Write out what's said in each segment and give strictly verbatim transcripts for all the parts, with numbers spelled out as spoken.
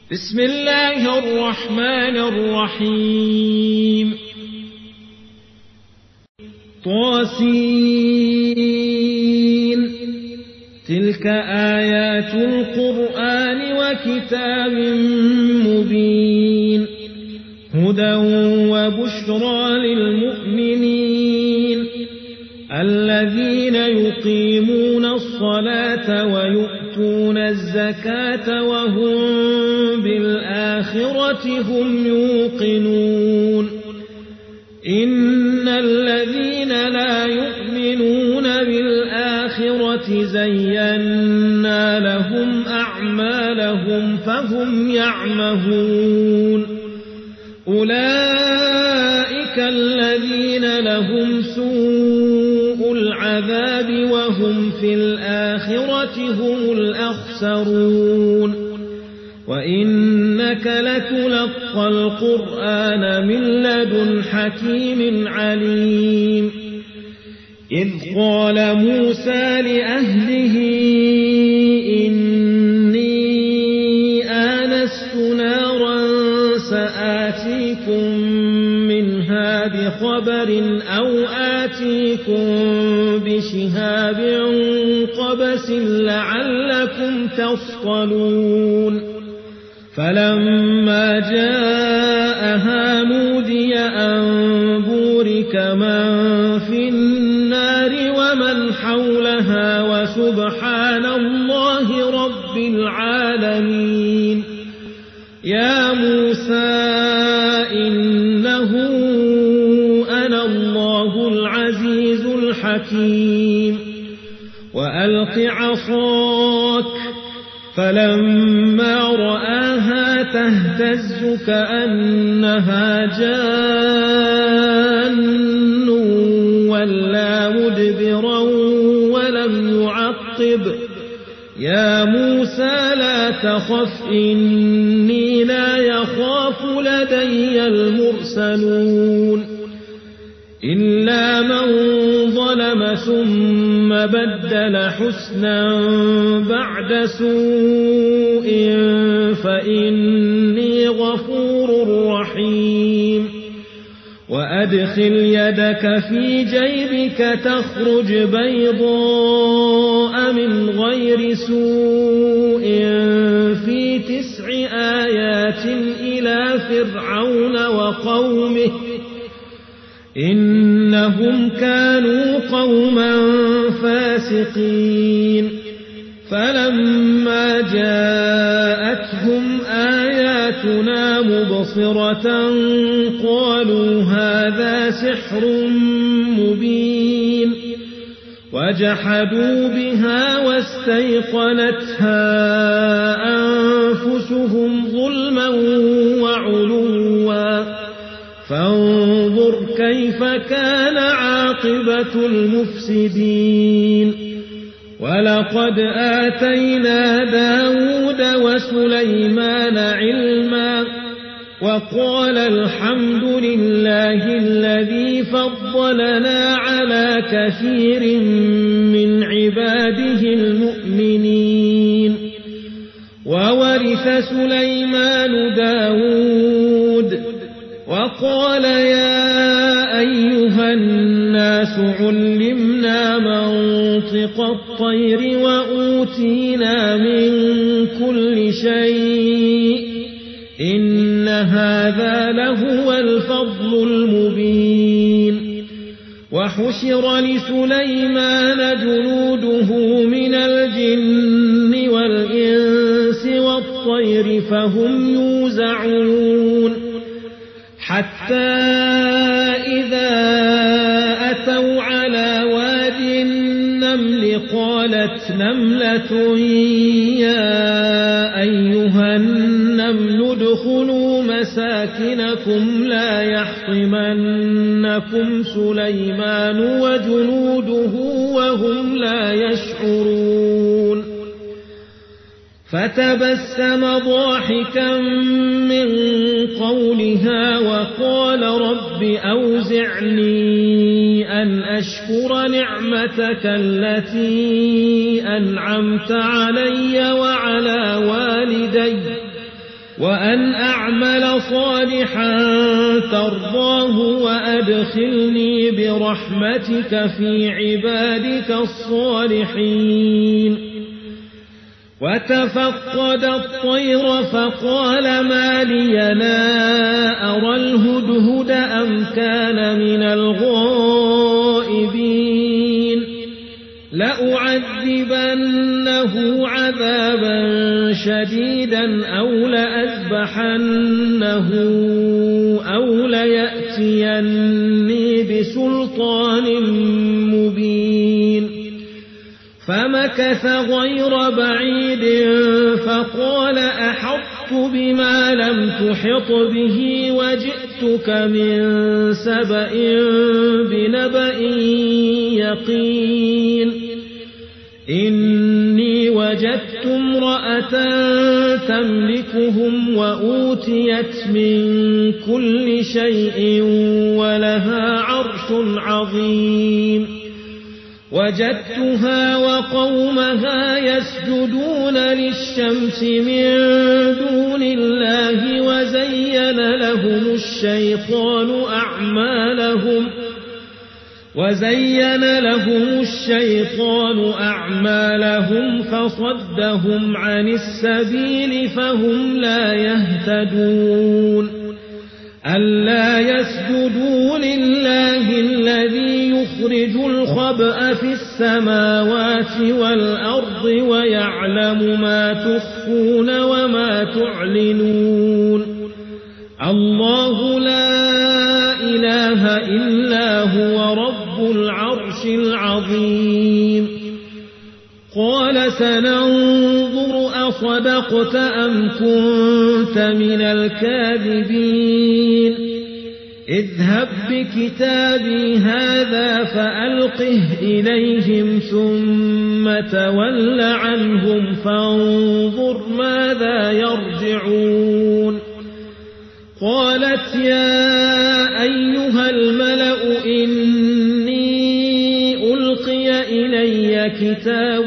بسم الله الرحمن الرحيم طاسين تلك آيات القرآن وكتاب مبين هدى وبشرى للمؤمنين الذين يقيمون الصلاة ويؤتون الزكاة وهم بالآخرة هم يوقنون إن الذين لا يؤمنون بالآخرة زينا لهم أعمالهم فهم يعمهون أولئك الذين لهم سوء العذاب وهم في الآخرة هم الأخسرون وإنك لتلقى القرآن من لدن حكيم عليم إذ قال موسى لأهله إني آنست نارا سآتيكم منها بخبر أو آتيكم بشهاب قبس لعلكم تصطلون فلما جاءها نودي أن بورك من في النار ومن حولها وسبحان الله رب العالمين يا موسى إنه أنا الله العزيز الحكيم وألق عصاك فلما رآها تهتز كأنها جان ولا مدبرا ولم يعقب يا موسى لا تخف إني لا يخاف لدي المرسلون إلا من ظلم ثم بدل حسنا بعد سوء فإني غفور رحيم وأدخل يدك في جيبك تخرج بيضاء من غير سوء في تسع آيات إلى فرعون وقومه إنهم كانوا قوما فاسقين فلما جاءتهم آياتنا مبصرة قالوا هذا سحر مبين وجحدوا بها واستيقنتها أنفسهم ظلما وعلوا فانظر كيف كان عاقبة المفسدين ولقد آتينا داود وسليمان علما وقال الحمد لله الذي فضلنا على كثير من عباده المؤمنين وورث سليمان داود وقال يا أيها الناس علمنا منطق الطير وأوتينا من كل شيء إن هذا لهو الفضل المبين وحشر لسليمان جنوده من الجن والإنس والطير فهم يوزعون حتى إذا أتوا على واد النمل قالت نملة يا أيها النمل ادخلوا مساكنكم لا يحطمنكم سليمان وجنوده وهم لا يشعرون فتبسم ضاحكا من قولها وقال رب أوزعني أن أشكر نعمتك التي أنعمت علي وعلى والدي وأن أعمل صالحا ترضاه وأدخلني برحمتك في عبادك الصالحين وتفقد الطير فقال ما لي لا أرى الهدهد أم كان من الغائبين لأعذبنه عذابا شديدا أو لأذبحنه أو ليأتيني بسلطان مبين فمكث غير بعيد فقال أحطت بما لم تحط به وجئتك من سبأ بنبأ يقين إني وجدت امرأة تملكهم وأوتيت من كل شيء ولها عرش عظيم وجدتها وقومها يسجدون للشمس من دون الله وزين لهم الشيطان أعمالهم وزين لهم الشيطان أعمالهم فصدهم عن السبيل فهم لا يهتدون ألا يسجدوا لله الذي يخرج الخبأ في السماوات والأرض ويعلم ما تخفون وما تعلنون الله لا إله إلا هو رب العرش العظيم قال سننظر أصدقت أم كنت من الكاذبين اذهب بكتابي هذا فألقه إليهم ثم تول عنهم فانظر ماذا يرجعون قالت يا أيها الملأ إني ألقي إلي كتاب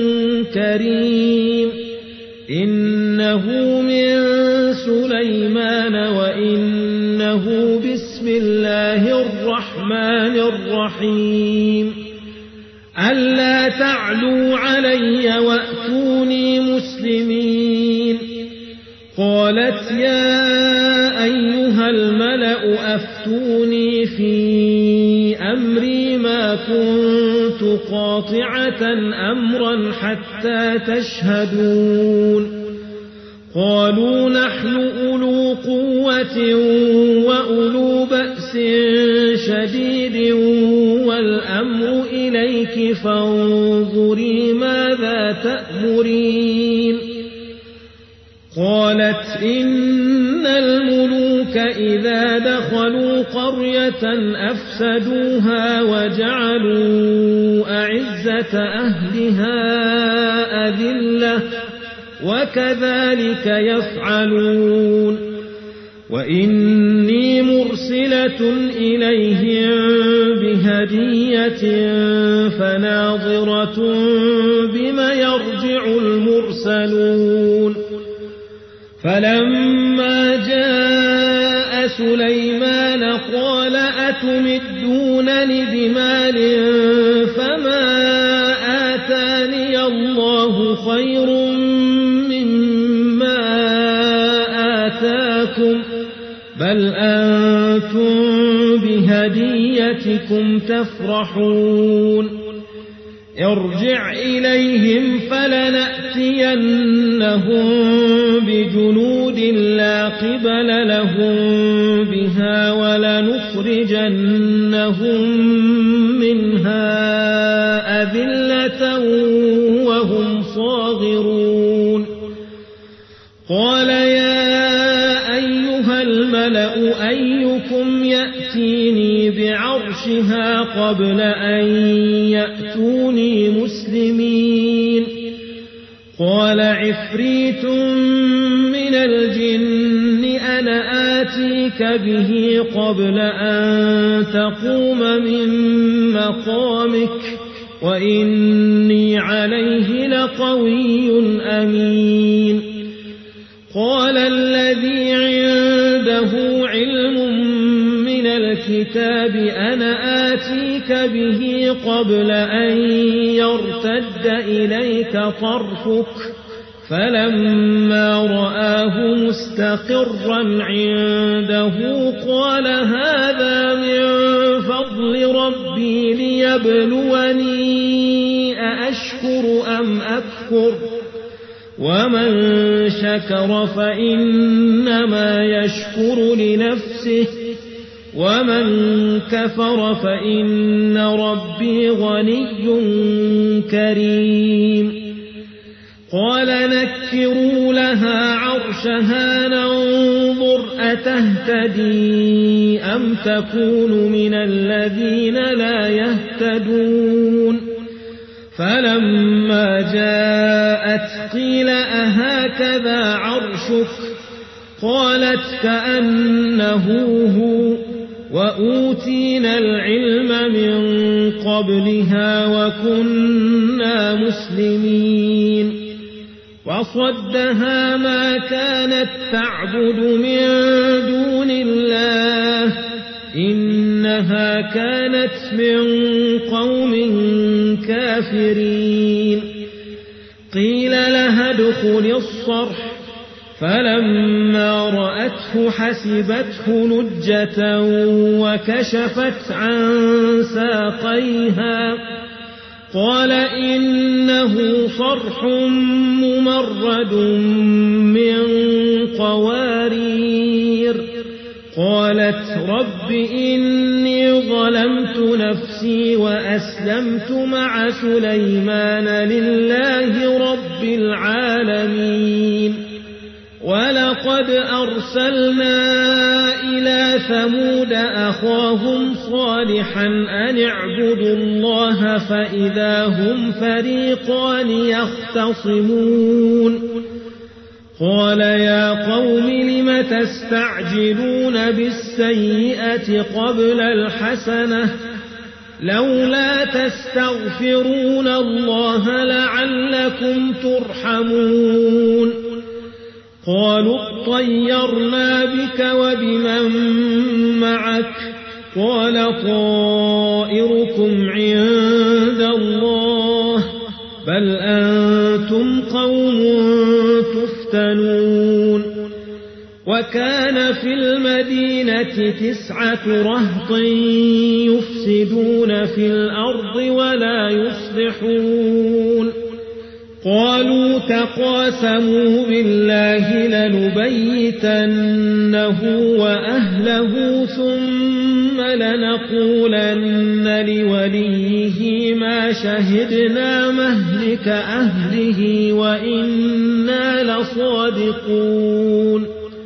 كريم إنه من سليمان وإنه بسم الله الرحمن الرحيم ألا تعلوا علي وأتوني مسلمين قالت يا أيها الملأ أفتوني في أمري ما كنت قاطعة أمرا حتى تشهدون قالوا نحن أولو قوة وأولو بأس شديد والأمر إليك فانظري ماذا تأمرين قالت إن الملوك إذا دخلوا قرية أفسدوها وجعلوا أعزة أهلها أذلة وكذلك يفعلون وإني مرسلة إليهم بهدية فناظرة بما يرجع المرسلون فلما جاء سليمان قال أتمدونني بمال فما آتاني الله خير مما آتاكم بل أنتم بهديتكم تفرحون ارجع إليهم فلنأتينهم بجنود لا قبل لهم بها ولنخرجنهم منها أذلة وهم صاغرون قال يا أيها الملأ أيكم يأتيني بعرشها قبل أن يأتوني مسلمين قال عفريت من الجن أنا آتيك به قبل أن تقوم من مقامك وإني عليه لقوي أمين قال الذي عنده علم من الكتاب أنا آتيك به قبل أن يرتد إليك طرفك فلما رآه مستقرا عنده قال هذا من فضل ربي ليبلوني أأشكر أم أكفر ومن شكر فإنما يشكر لنفسه ومن كفر فإن ربي غني كريم قال نكروا لها عرشها ننظر أتهتدي أم تكون من الذين لا يهتدون فلما جاءت قيل أهكذا عرشك قالت كأنه هو وأوتينا العلم من قبلها وكنا مسلمين وصدها ما كانت تعبد من دون الله إنها كانت من قوم كافرين قيل لها ادخل الصرح فلما رأته حسبته لجة وكشفت عن ساقيها قال إنه صرح ممرد من قوارير قالت رب إني ظلمت نفسي وأسلمت مع سليمان لله رب العالمين ولقد أرسلنا إلى ثمود أخاهم صالحا أن اعبدوا الله فإذا هم فريقان يختصمون قال يا قوم لم تستعجلون بالسيئة قبل الحسنة لولا تستغفرون الله لعلكم ترحمون قالوا اطيرنا بك وبمن معك قال طائركم عند الله بل أنتم قوم تفتنون وكان في المدينة تسعة رهط يفسدون في الأرض ولا يصلحون قالوا تقاسموا بالله لنبيتنه وأهله ثم لنقولن لوليه ما شهدنا مهلك أهله وإنا لصادقون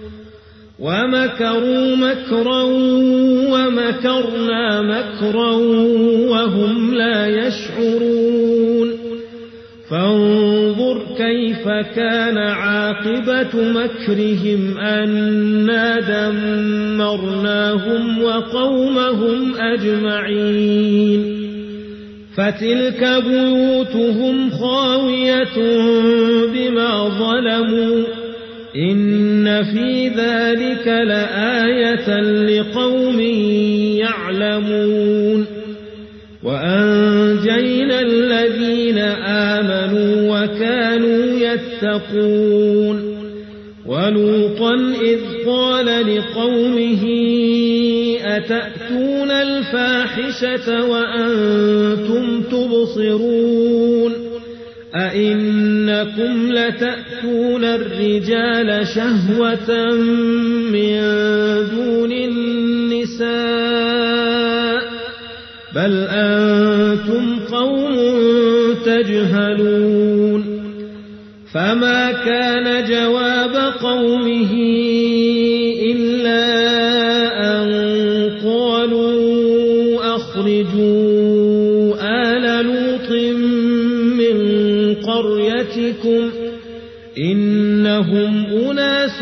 ومكروا مكرا ومكرنا مكرا وهم لا يشعرون فانظر كيف كان عاقبة مكرهم أنا دمرناهم وقومهم أجمعين فتلك بيوتهم خاوية بما ظلموا إن في ذلك لآية لقوم يعلمون وأنجينا الذين آمنوا وكانوا يتقون ولوطا إذ قال لقومه أتأتون الفاحشة وأنتم تبصرون أئنكم لتأتون الرجال شهوة من دون النساء بل أنتم قوم تجهلون فما كان جواب قومه إلا أن قالوا أخرجوا آل لوط من قريتكم إنهم أناس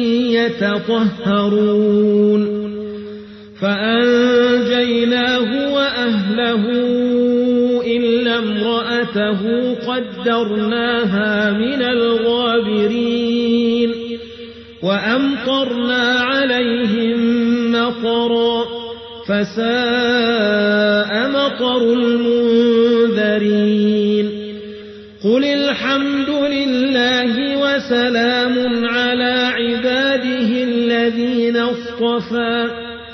يتطهرون فأنجيناه وأهله إلا امرأته قدرناها من الغابرين وأمطرنا عليهم مطرا فساء مطر المنذرين قل الحمد لله وسلام على عباده الذين اصطفى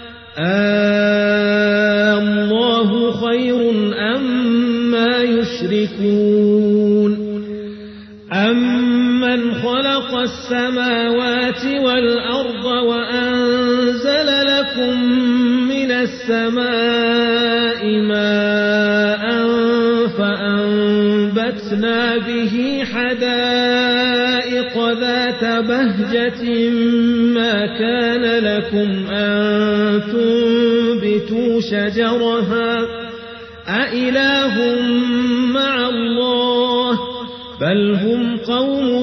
الله خير أما يشركون أمن خلق السماوات والأرض وأنزل لكم من السماء ماء فأنبتنا به حدائق ذات بهجة ما كان لكم أن تنبتوا شجرها أإله مع الله بل هم قوم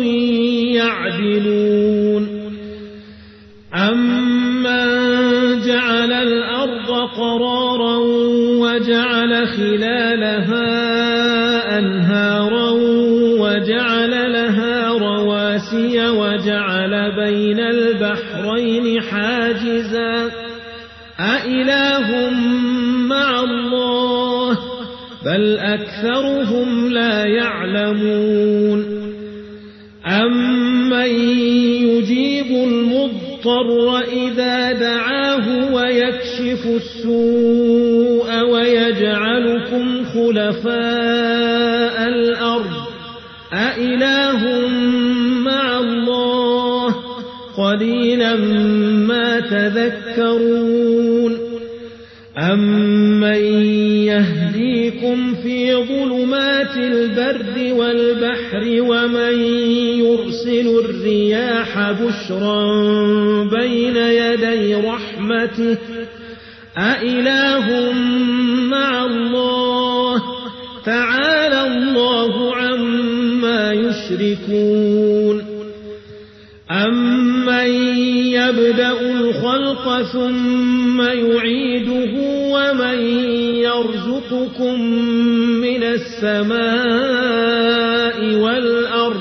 يعدلون أمن جعل الأرض قرارا وجعل خلالها أنهارا وجعل لها رواسي وجعل بين البحرين حاجزا أإله مع الله بل أكثرهم لا يعلمون أمن يجيب المضطر إذا دعاه ويكشف السوء ويجعلكم خلفاء الأرض أإله مع الله قليلا ما تذكرون أمن يهديكم في ظلمات البر والبحر ومن يرسل الرياح بشرا بين يدي رحمته أإله مع الله تعالى الله عما يشركون أمن يبدأ الخلق ثم يعيده ومن يرزقكم من السماء والأرض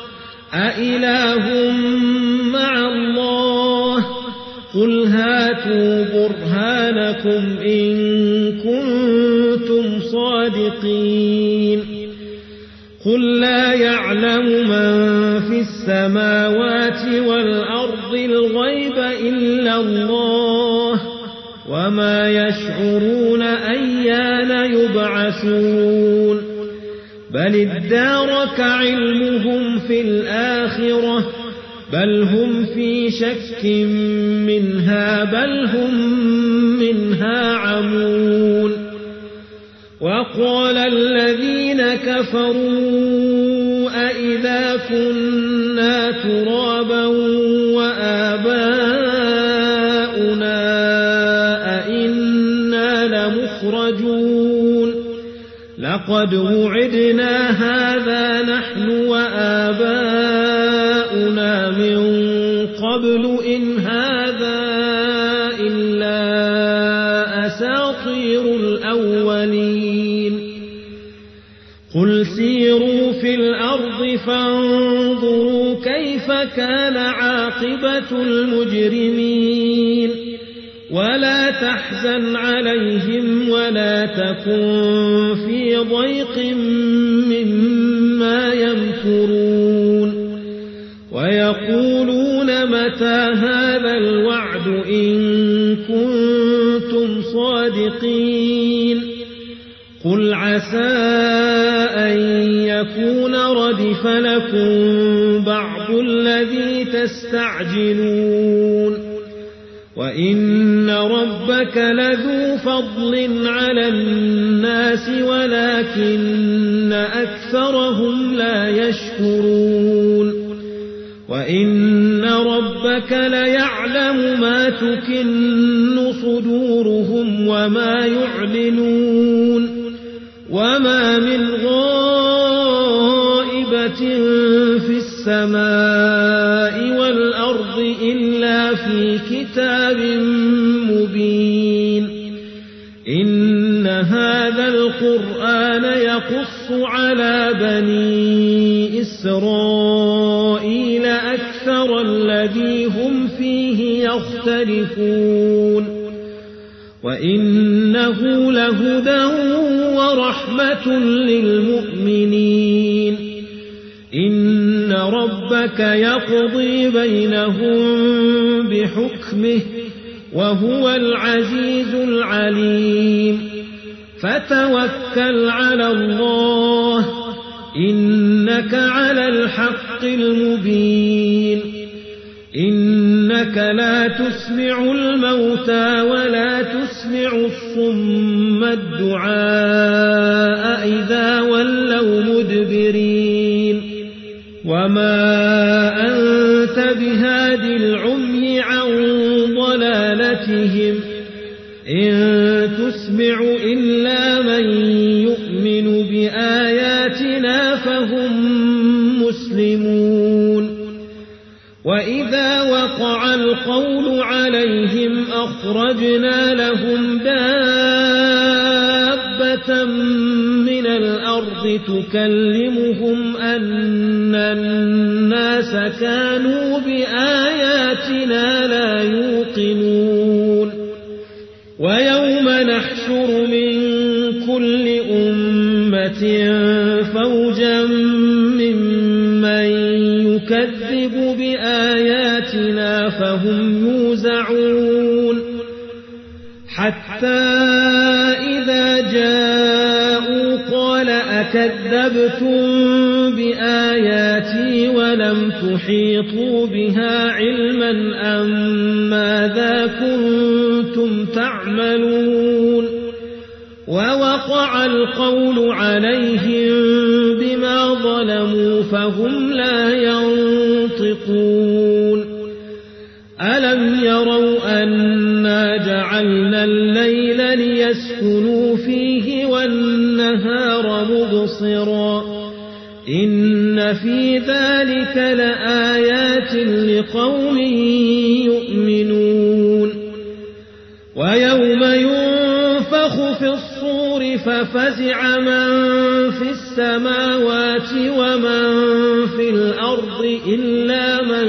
أإله مع الله قل هاتوا برهانكم إن كنتم صادقين قل لا يعلم من في السماوات والأرض الغيب إلا الله وما يشعرون أيان يبعثون بل ادارك علمهم في الآخرة بل هم في شك منها بل هم منها عمون وقال الذين كفروا أئذا كنا ترابا وآباؤنا أئنا لمخرجون لقد وعدنا هذا نحن وآباؤنا من قبل إن هذا إلا أساطير الأولين قل سيروا في الأرض فانظروا كيف كان عاقبة المجرمين ولا تحزن عليهم ولا تكن في ضيق مما يمكرون ويقولون متى هذا الوعد إن كنتم صادقين قل عسى أن يكون ردف لكم بعض الذي تستعجلون وإن ربك لذو فضل على الناس ولكن أكثرهم لا يشكرون وإن ربك ليعلم ما تكن صدورهم وما يعلنون وما من غائبة في السماء والأرض إلا في كتاب مبين إن هذا القرآن يقص على بني إسرائيل أكثر الأمر الذي هم فيه يختلفون وإنه لهدى ورحمة للمؤمنين إن ربك يقضي بينهم بحكمه وهو العزيز العليم فتوكل على الله إنك على الحق المبين إنك لا تسمع الموتى ولا تسمع الصم الدعاء إذا ولوا مدبرين وما أنت بهاد العمي عن ضلالتهم إن تسمع إلا من يؤمن بآياتنا فهم مسلمون وإذا وقع القول عليهم أخرجنا لهم دابة من الأرض تكلمهم أن الناس كانوا بآياتنا لا يوقنون ويوم نحشر من كل أمة فوجا ممن يكذب بآياتنا فهم يوزعون حتى إذا جاءوا قال أكذبتم بآياتي ولم تحيطوا بها علما أم ماذا كنتم تعملون ووقع القول عليهم بما ظلموا فهم لا ينطقون ألم يروا أنا جعلنا الليل ليسكنوا فيه والنهار مبصرا إن في ذلك لآيات لقوم يؤمنون ويوم ينفخ في الصور ففزع من في السماوات ومن في الأرض إلا من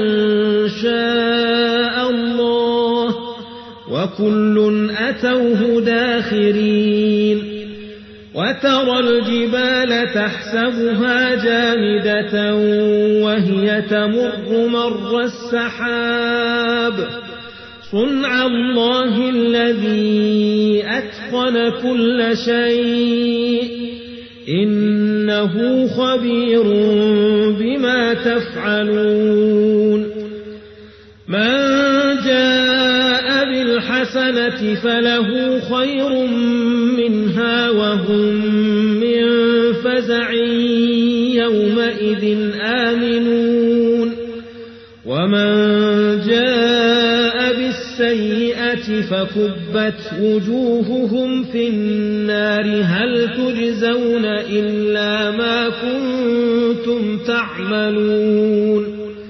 شاء الله وكل أتوه داخرين وترى الجبال تحسبها جامدة وهي تمر مر السحاب صنع الله الذي أتقن كل شيء إنه خبير بما تفعلون من جاء بالحسنة فله خير منها وهم من فزع يومئذ آمنون ومن جاء بالسيئة فكبت وجوههم في النار هل تجزون إلا ما كنتم تعملون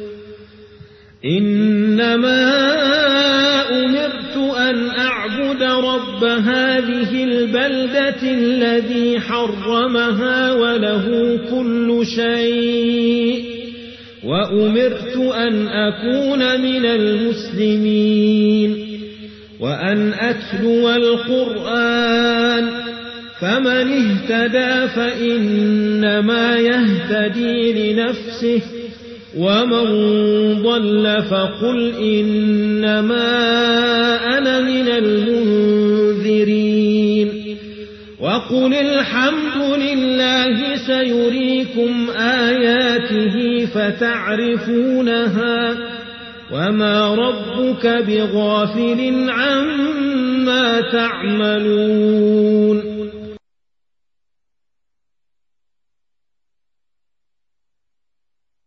إنما أمرت أن أعبد رب هذه البلدة الذي حرمها وله كل شيء وأمرت أن أكون من المسلمين وأن أتلو القرآن فمن اهتدى فإنما يهتدي لنفسه ومن ضل فقل إنما أنا من المنذرين وقل الحمد لله سيريكم آياته فتعرفونها وما ربك بغافل عما تعملون